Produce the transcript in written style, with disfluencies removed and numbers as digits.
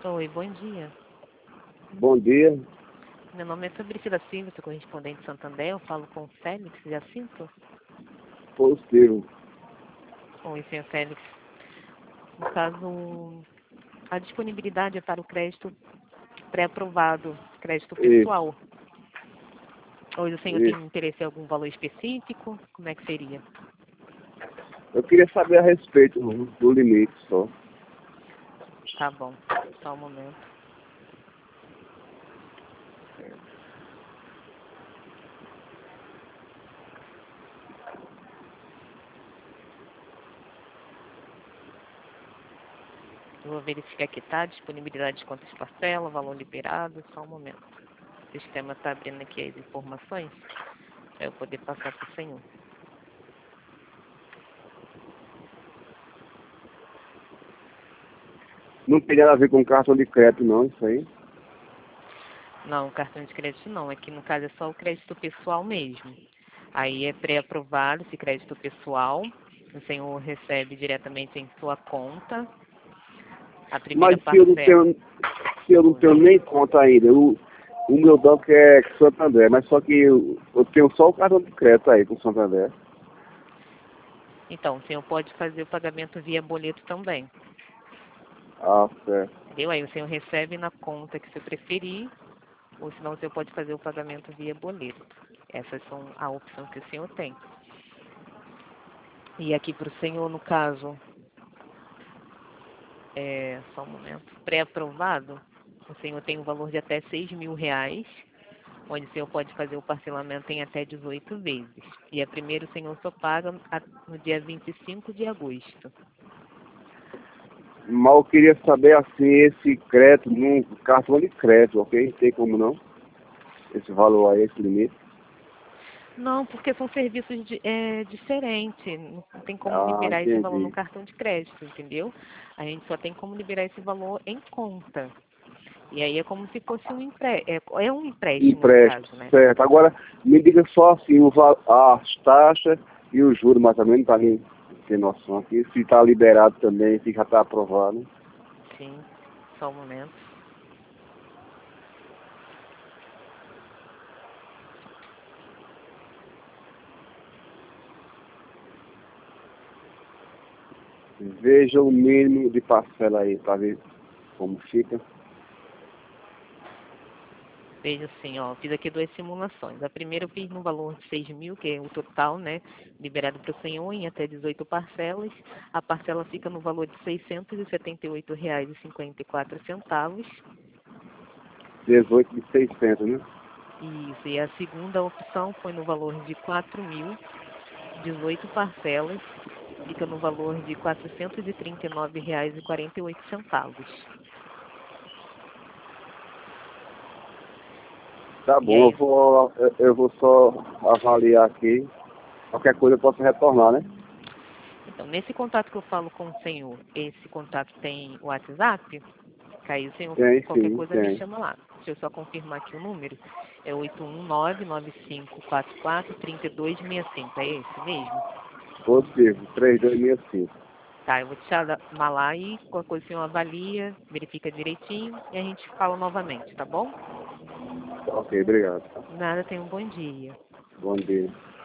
Oi, bom dia. Bom dia. Meu nome é Fabrício Silva, sou correspondente de Santander. Eu falo com o Félix Jacinto. Positivo. Oi, senhor Félix. No caso, a disponibilidade é para o crédito pré-aprovado, crédito Isso, pessoal. Hoje o senhor tem isso. interesse em algum valor específico? Como é que seria? Eu queria saber a respeito do limite só. Tá bom, só um momento. Eu vou verificar aqui, tá? Disponibilidade de quantas parcelas, valor liberado, só um momento. O sistema está abrindo aqui as informações para eu poder passar para o senhor. Não tem nada a ver com cartão de crédito, não, isso aí. Não, cartão de crédito não. Aqui no caso é só o crédito pessoal mesmo. Aí é pré-aprovado esse crédito pessoal. O senhor recebe diretamente em sua conta. A primeira Mas se eu não parcela. tenho, se eu não tenho nem conta ainda, o meu banco é Santander, mas só que eu tenho só o cartão de crédito aí com Santander. Então, o senhor pode fazer o pagamento via boleto também. Ah, certo. Entendeu? Aí o senhor recebe na conta que você preferir, ou senão o senhor pode fazer o pagamento via boleto. Essas são a opção que o senhor tem. E aqui para o senhor, no caso, só um momento, pré-aprovado, o senhor tem um valor de até R$ 6.000, onde o senhor pode fazer o parcelamento em até 18 vezes. E a primeira o senhor só paga no dia 25 de agosto. Mas eu queria saber assim, esse crédito, num cartão de crédito, ok? Tem como não? Esse valor aí, esse limite. Não, porque são serviços diferentes. Não tem como Ah, liberar esse valor no entendi. cartão de crédito, entendeu? A gente só tem como liberar esse valor em conta. E aí é como se fosse é um empréstimo, no Empréstimo, caso, né? certo. Agora, me diga só assim, as taxas e o juro, mais ou menos, para mim ter noção aqui. Se está liberado também, se já está aprovado. Sim, só um momento. Veja o mínimo de parcela aí, para ver como fica. Veja assim, ó, fiz aqui 2 simulações. A primeira eu fiz no valor de 6.000, que é o total, né, liberado para o senhor em até 18 parcelas. A parcela fica no valor de R$ 678,54. 18.600, né? Isso, e a segunda opção foi no valor de 4.000, 18 parcelas, fica no valor de R$ 439,48. Tá E bom, aí, eu vou só avaliar aqui. Qualquer coisa eu posso retornar, né? então, nesse contato que eu falo com o senhor, esse contato tem WhatsApp? Que aí o senhor, Tem, qualquer sim, coisa, me tem. chama lá. Deixa eu só confirmar aqui o número. É 819-9544-3265. É esse mesmo? Positivo, 3265. Tá, eu vou te chamar lá e qualquer coisa o senhor avalia, verifica direitinho e a gente fala novamente, tá bom? Ok, obrigado. Nada, tenha um bom dia. Bom dia.